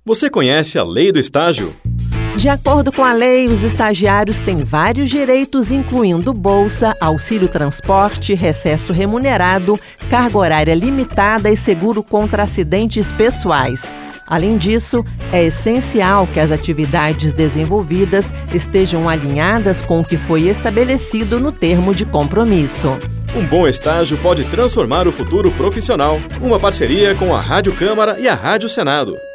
Você conhece a Lei do Estágio? De acordo com a lei, os estagiários têm vários direitos, incluindo bolsa, auxílio transporte, recesso remunerado, carga horária limitada e seguro contra acidentes pessoais. Além disso, é essencial que as atividades desenvolvidas estejam alinhadas com o que foi estabelecido no termo de compromisso. Um bom estágio pode transformar o futuro profissional. Uma parceria com a Rádio Câmara e a Rádio Senado.